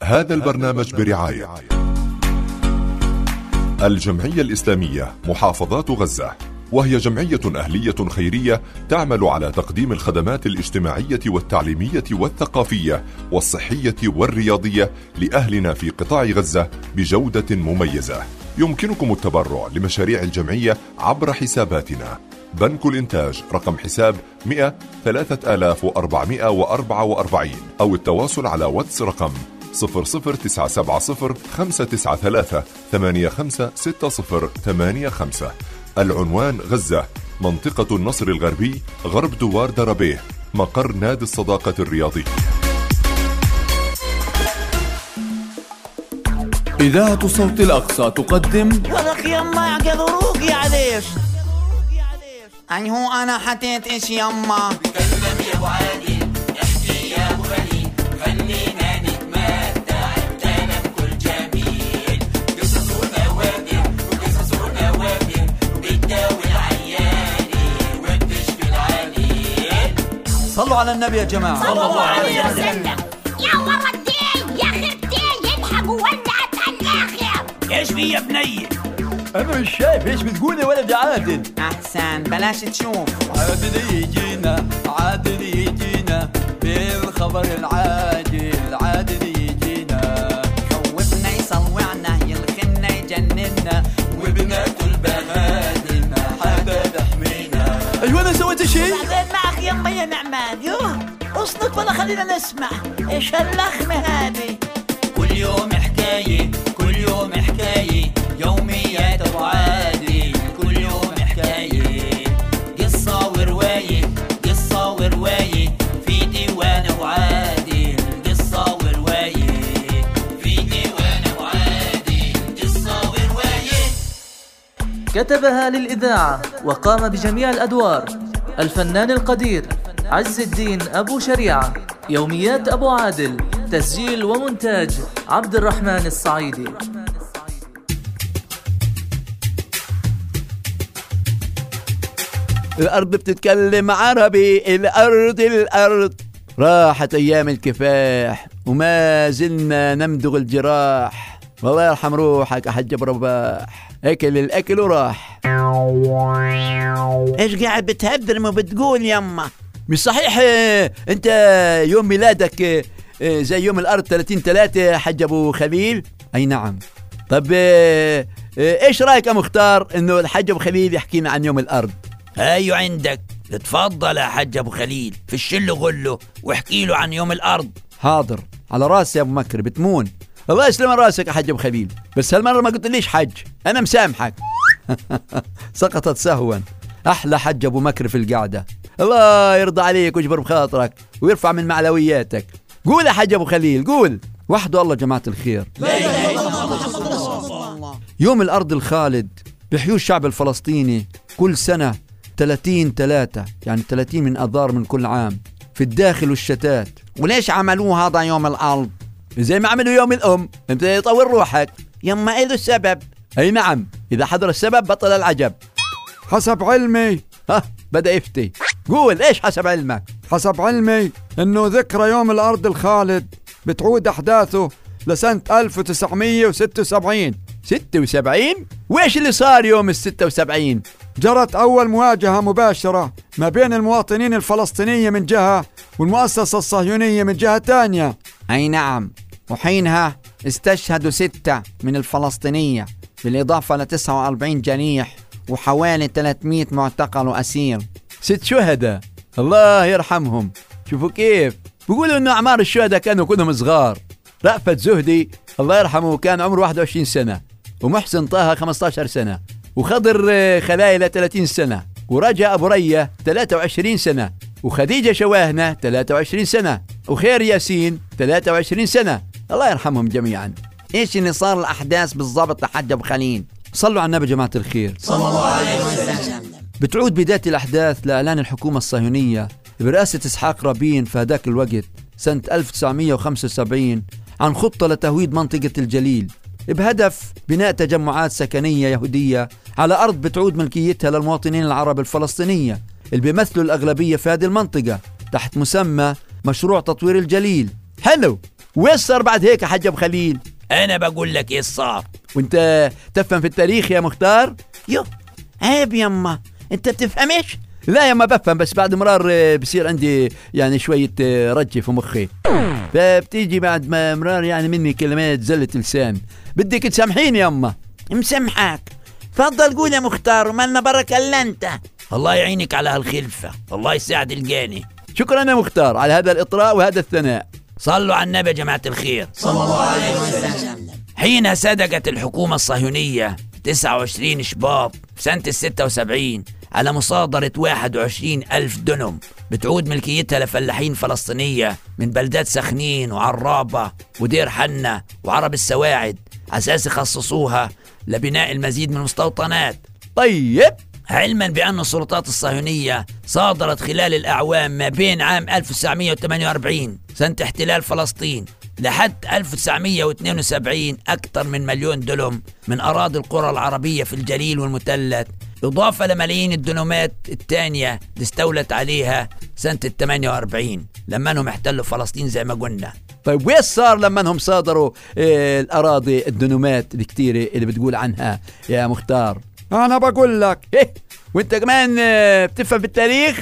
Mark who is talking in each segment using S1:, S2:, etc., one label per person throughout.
S1: هذا البرنامج برعاية الجمعية الإسلامية محافظات غزة، وهي جمعية أهلية خيرية تعمل على تقديم الخدمات الاجتماعية والتعليمية والثقافية والصحية والرياضية لأهلنا في قطاع غزة بجودة مميزة. يمكنكم التبرع لمشاريع الجمعية عبر حساباتنا: بنك الإنتاج رقم حساب 100,3444، أو التواصل على واتس رقم 00970 593 856085. العنوان: غزة، منطقة النصر الغربي، غرب دوار دربيه، مقر نادي الصداقة الرياضي.
S2: إذاعة صوت الأقصى تقدم
S3: ولك يما يعقلوك يا ليش أي هو أنا حتيت إيش يما
S4: تكلم يا أبو عادل، احكي يا أبو غني، خلينا نتمتع بكلام كل جميل، قصص ونوادر وقصص ونوادر بتداوي العياني وبتشفي العليل.
S2: صلوا على النبي يا جماعة.
S3: صلى الله عليه وسلم.
S5: يا ولدي يا خرتي يضحكوا ولعت الآخر.
S3: إيش في يا بني؟
S2: أنا مش شايف إيش بتقول يا ولد عادل.
S3: أحسن بلاش تشوف.
S2: عادل يجينا، عادل يجينا بالخبر العاجل، عادل يجينا
S3: خوفنا يصوعنا يلخمنا يجننا
S2: وبناكل بهادم حدا تحمينا. أيوة أنا سويت شيء؟
S3: بعدين معك يما يا نعمان. يوه اصنت ولا خلينا نسمع إيش هاللخمة هذه.
S4: كل يوم حكاية، كل يوم حكاية، يوميات أبو عادل، كل يوم حكاية، قصة ورواية، قصة ورواية، في ديوان أبو عادل، قصة ورواية، في ديوان أبو عادل، قصة ورواية.
S6: كتبها للإذاعة وقام بجميع الأدوار الفنان القدير عز الدين أبو شريعة. يوميات أبو عادل، تسجيل ومونتاج عبد الرحمن الصعيدي.
S7: الأرض بتتكلم عربي، الأرض راحت أيام الكفاح وما زلنا نمدغ الجراح. والله يرحم روحك يا حج أبو رباح، أكل الأكل وراح.
S3: إيش قاعد بتهدرم وبتقول يما؟
S7: مش صحيح أنت يوم ميلادك زي يوم الأرض 30/3 حج أبو خليل؟ أي نعم. طب إيش رأيك يا مختار إنه الحج أبو خليل يحكينا عن يوم الأرض؟
S4: هايو عندك، تفضل يا حج أبو خليل، في الشل غله واحكي له عن يوم الأرض.
S7: حاضر، على راسي يا أبو مكر بتمون. الله يسلم راسك يا حج أبو خليل، بس هالمرة ما قلت ليش حج، أنا مسامحك. سقطت سهوا. أحلى حج أبو مكر في القعدة. الله يرضى عليك ويجبر بخاطرك ويرفع من معنوياتك. قول يا حج أبو خليل، قول. وحده الله جماعة الخير. يوم الأرض الخالد بحيو الشعب الفلسطيني كل سنة 30/3، يعني 30 من أذار من كل عام، في الداخل والشتات.
S3: وليش عملوه هذا يوم الأرض؟
S7: زي ما عملوا يوم الأم، انت يطور روحك.
S3: يما إيه السبب؟
S7: أي نعم، إذا حضر السبب بطل العجب.
S8: حسب علمي.
S7: بدأ يفتي. قول إيش حسب علمك؟
S8: حسب علمي إنه ذكرى يوم الأرض الخالد بتعود أحداثه لسنة 1976.
S7: 76؟ وإيش اللي صار يوم 76؟
S8: جرت أول مواجهة مباشرة ما بين المواطنين الفلسطينية من جهة والمؤسسة الصهيونية من جهة تانية.
S3: أي نعم، وحينها استشهدوا 6 من الفلسطينية بالإضافة ل 49 جريح وحوالي 300 معتقل وأسير.
S7: 6 شهداء، الله يرحمهم. شوفوا كيف بيقولوا إنه أعمار الشهداء كانوا كلهم صغار. رأفت زهدي الله يرحمه كان عمره 21 سنة، ومحسن طه 15 سنة، وخضر خلايلة 30 سنة، ورجاء أبو رية 23 سنة، وخديجة شواهنة 23 سنة، وخير ياسين 23 سنة. الله يرحمهم جميعا.
S3: إيش اللي صار الأحداث بالضبط لحج أبو خليل؟
S7: صلوا على النبي جماعة الخير
S3: صلى الله عليه وسلم.
S7: بتعود بداية الأحداث لإعلان الحكومة الصهيونية برئاسة إسحاق رابين في هذاك الوقت سنة 1975 عن خطة لتهويد منطقة الجليل بهدف بناء تجمعات سكنية يهودية على أرض بتعود ملكيتها للمواطنين العرب الفلسطينية اللي بيمثلوا الأغلبية في هذه المنطقة تحت مسمى مشروع تطوير الجليل. حلو، وإيش صار بعد هيك يا حاج أبو خليل؟
S4: أنا بقول لك إيه صار.
S7: وانت تفهم في التاريخ يا مختار؟
S3: يو عيب يما، انت بتفهمش؟
S7: لا يا ما بفهم، بس بعد مرار بصير عندي يعني شوية رجة في مخي، فبتيجي بعد ما مرار يعني مني كلمات زلة لسان. بدك تسامحيني يما.
S3: مسامحك، تفضل قول يا مختار، ومالنا بركة الا انت.
S4: الله يعينك على هالخلفة، الله يساعد الجاني.
S7: شكرا يا مختار على هذا الإطراء وهذا الثناء.
S4: صلوا على النبي يا جماعة الخير صلى الله عليه وسلم. حين صدقت الحكومة الصهيونية 29 شباط سنة 76 على مصادرة 21,000 دنم بتعود ملكيتها لفلاحين فلسطينية من بلدات سخنين وعرابة ودير حنة وعرب السواعد، أساس يخصصوها لبناء المزيد من المستوطنات.
S7: طيب،
S4: علما بأن السلطات الصهيونية صادرت خلال الأعوام ما بين عام 1948 سنة احتلال فلسطين لحد 1972 أكثر من 1,000,000 دلم من أراضي القرى العربية في الجليل والمثلث، إضافة لملايين الدنومات الثانية اللي استولت عليها سنة 48 لما انهم احتلوا فلسطين زي ما قلنا.
S7: طيب وين صار لما انهم صادروا الأراضي الدنومات الكتيرة اللي بتقول عنها يا مختار؟
S8: أنا بقول لك
S7: إيه، وانت كمان بتفهم بالتاريخ؟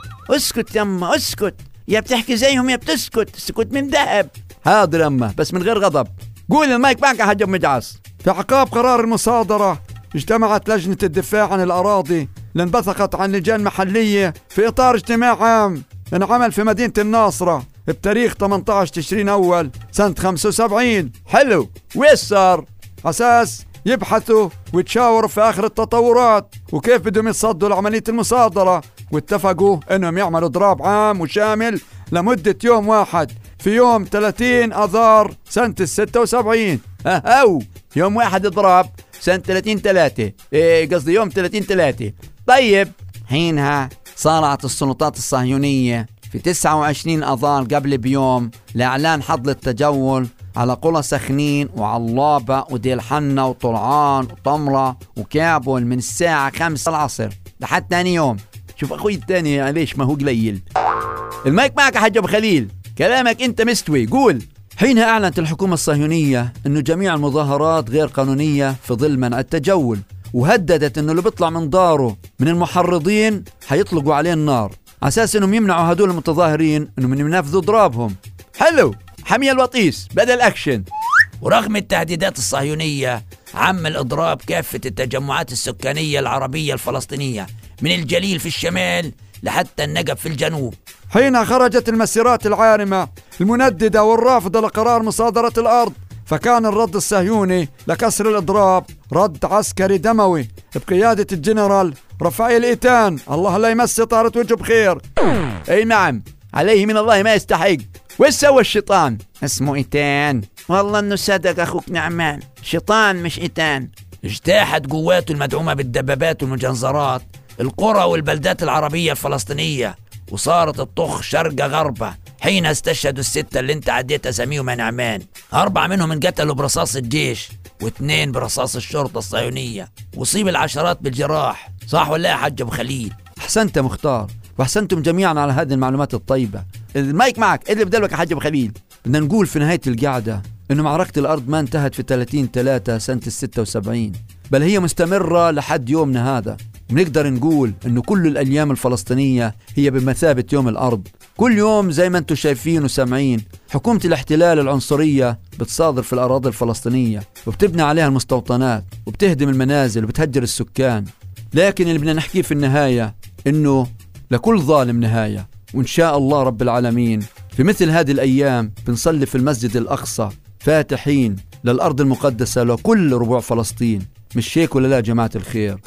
S3: اسكت يما اسكت، يا بتحكي زيهم يا بتسكت، السكوت من ذهب.
S7: حاضر يما، بس من غير غضب. قول المايك معك يا حاج أبو مجعص.
S8: في عقاب قرار المصادرة اجتمعت لجنة الدفاع عن الأراضي لانبثقت عن لجان محلية في إطار اجتماع عام انعمل في مدينة الناصرة بتاريخ 18 تشرين أول سنة 75.
S7: حلو، وإيش صار؟
S8: أساس يبحثوا ويتشاوروا في آخر التطورات وكيف بدهم يتصدوا لعملية المصادرة، واتفقوا انهم يعملوا ضراب عام وشامل لمدة يوم واحد في يوم 30 أذار سنة 76.
S7: أو يوم واحد ضراب سنة 30/3، قصدي يوم 30/3. طيب،
S3: حينها صارت السلطات الصهيونية في 29 أذار قبل بيوم لإعلان حظر التجول على قرى سخنين وعلابة وديل حنة وطلعان وطمرة وكابل من الساعة 5 العصر لحد ثاني يوم.
S7: شوف أخوي الثاني ليش ما هو قليل. المايك معك يا حاج أبو خليل، كلامك أنت مستوي، قول.
S3: حينها أعلنت الحكومة الصهيونية أنه جميع المظاهرات غير قانونية في ظل منع التجول، وهددت أنه اللي بيطلع من داره من المحرضين حيطلقوا عليه النار على أساس أنهم يمنعوا هدول المتظاهرين أنهم ينفذوا ضرابهم.
S7: حلو، حمي الوطيس بدل أكشن.
S4: ورغم التهديدات الصهيونية عم الإضراب كافة التجمعات السكانية العربية الفلسطينية من الجليل في الشمال لحتى النقب في الجنوب.
S8: حين خرجت المسيرات العارمة المنددة والرافضة لقرار مصادرة الأرض، فكان الرد الصهيوني لكسر الإضراب رد عسكري دموي بقيادة الجنرال رفائيل إيتان، الله لا يمس طارة وجهه بخير.
S7: أي نعم، عليه من الله ما يستحق. وش سوى الشيطان؟
S3: اسمه إيتان. والله انه صدق اخوك نعمان، شيطان مش إيتان.
S4: اجتاحت قواته المدعومة بالدبابات والمجنزرات القرى والبلدات العربية الفلسطينية، وصارت الطخ شرقة غربة. حين استشهدوا الستة اللي انت عديت اساميهم يا نعمان، 4 منهم انقتلوا برصاص الجيش و2 برصاص الشرطة الصهيونية، وصيب العشرات بالجراح. صح ولا يا حاج ابو خليل؟
S3: احسنت يا مختار، واحسنتم جميعا على هذه المعلومات الطيبة. المايك معك، اللي بدلك يا حاج ابو خليل. بدنا نقول في نهاية القعدة انه معركة الارض ما انتهت في 30/3 سنة 76، بل هي مستمرة لحد يومنا هذا. ونقدر نقول انه كل الايام الفلسطينية هي بمثابة يوم الارض. كل يوم زي ما انتم شايفين وسامعين حكومة الاحتلال العنصرية بتصادر في الاراضي الفلسطينية وبتبني عليها المستوطنات وبتهدم المنازل وبتهجر السكان. لكن اللي بدنا نحكيه في النهاية انه لكل ظالم نهاية، وإن شاء الله رب العالمين في مثل هذه الأيام بنصلي في المسجد الأقصى فاتحين للأرض المقدسة لكل ربوع فلسطين. مش هيك ولا لا جماعة الخير؟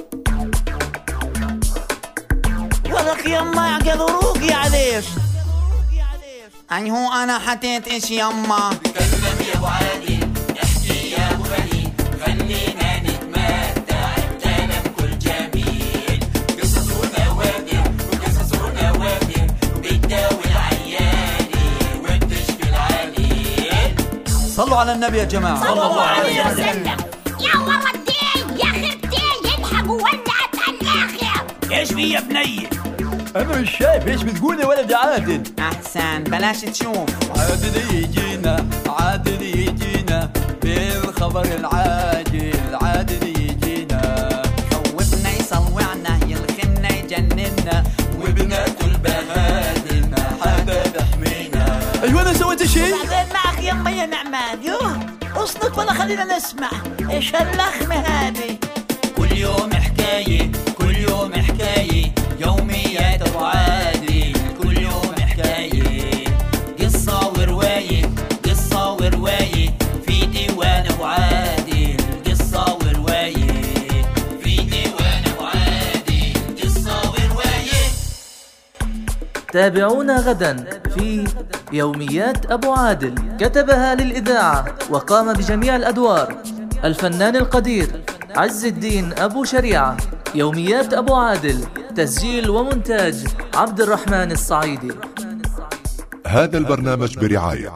S2: ولك يما يعقل روقي عليش.
S3: أي هو أنا حتيت إيش يما؟
S2: تكلم يا أبو عادل، احكي يا أبو خليل، خلينا نتمتع بكلام كل جميل. قصص ونوادر وقصص ونوادر بتداوي العياني وبتشفي العليل.
S7: صلوا على النبي يا جماعة.
S2: صلى الله عليه وسلم.
S5: يا ورا الدين يا خرتين يلحقوا ولعت الآخر.
S4: ايش في يا بني؟
S7: أنا مش شايف إيش بتقول يا ولد يا عادل.
S2: أحسن بلاش تشوف.
S9: عادل يجينا عادل يجينا بالخبر العاجل، عادل يجينا
S2: خوفنا يصوعنا يلخمنا يجننا،
S9: وبناكل بهادم ما حدا بحمينا.
S7: أيوة أنا سويت شيء؟
S10: بعدين معك يما يا نعمان. يوه اصنك ولا خلينا نسمع ايش هاللخمة هذه.
S2: كل يوم حكاية كل يوم حكاية، يوميات أبو عادل كل يوم حكاية، قصة ورواية قصة ورواية في ديوان أبو عادل، قصة ورواية في ديوان أبو عادل، قصة ورواية.
S6: تابعونا غدا في يوميات أبو عادل، كتبها للإذاعة وقام بجميع الأدوار الفنان القدير عز الدين أبو شريعة. يوميات أبو عادل، تسجيل ومونتاج عبد الرحمن الصعيدي.
S1: هذا البرنامج برعاية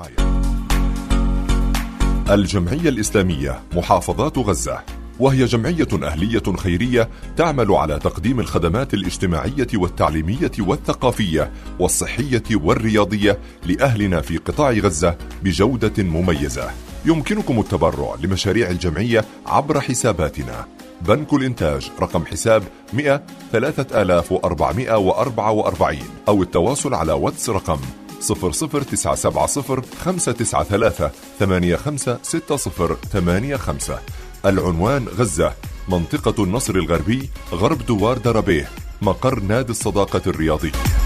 S1: الجمعية الإسلامية محافظات غزة، وهي جمعية أهلية خيرية تعمل على تقديم الخدمات الاجتماعية والتعليمية والثقافية والصحية والرياضية لأهلنا في قطاع غزة بجودة مميزة. يمكنكم التبرع لمشاريع الجمعية عبر حساباتنا: بنك الإنتاج رقم حساب 100,3444، أو التواصل على واتس رقم 00970 593 856085. العنوان غزة، منطقة النصر الغربي، غرب دوار دربيه، مقر نادي الصداقة الرياضي.